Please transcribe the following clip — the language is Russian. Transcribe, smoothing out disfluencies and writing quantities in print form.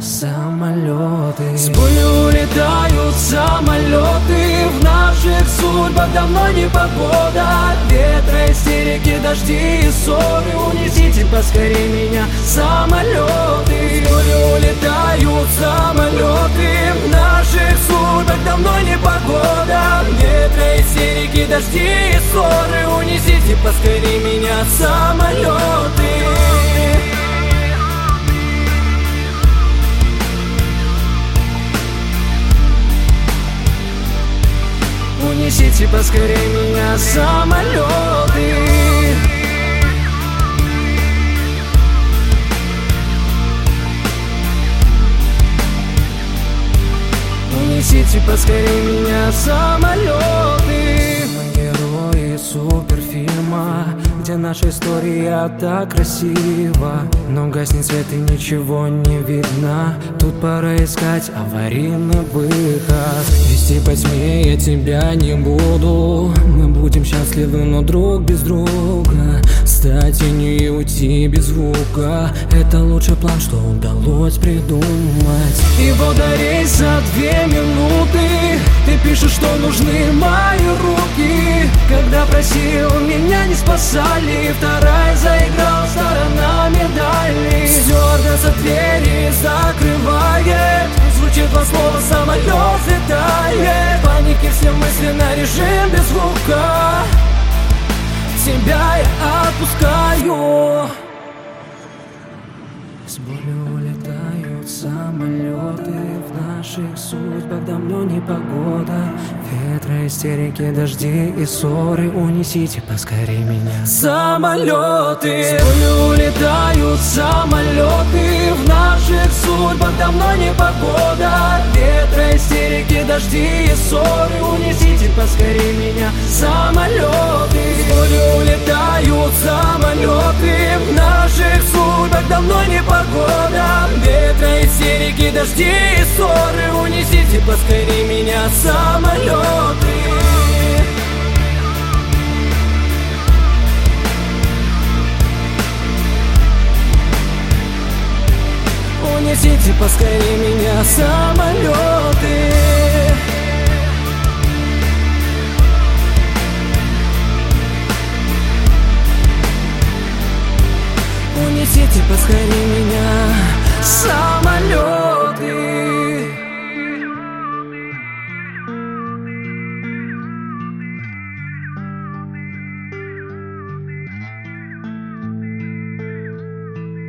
самолеты. С болью улетают самолеты. В наших судьбах давно не погода. Ветра, истерики, дожди и ссоры. Унесите поскорее меня самолеты. С болью улетают самолеты. В наших судьбах давно не погода. Ветра, истерики, дожди и ссоры. Унесите поскорее меня самолеты. Унесите поскорее меня самолеты. Унесите поскорее меня самолеты. Мы герои суперфильма, где наша история так красива. Но гаснет свет и ничего не видно. Тут пора искать аварийный выход. Вести по тьме я тебя не буду. Мы будем счастливы, но друг без друга. Стать тенью и уйти без звука. Это лучший план, что удалось придумать. И вот до рейса 2 минуты. Ты пишешь, что нужны мои руки. Когда просил, меня не спасали. Вторая заиграл сторонами дали. Стюардесса двери закрывает. Звучит 2 слова, самолет взлетает. Паники все мысли на режим без звука. Тебя я отпускаю. С болью улетают самолеты. В наших судьбах давно не погода. Ветра, истерики, дожди и ссоры. Унесите поскорее меня самолеты. С болью улетают самолеты. В наших судьбах давно не погода. Ветра, истерики, дожди и ссоры. Унесите поскорее меня самолеты. С болью улетают самолеты. В наших судьбах давно не погода. Ветра, истерики, дожди и ссоры. Унесите поскорее меня самолеты. Унесите поскорее меня самолеты.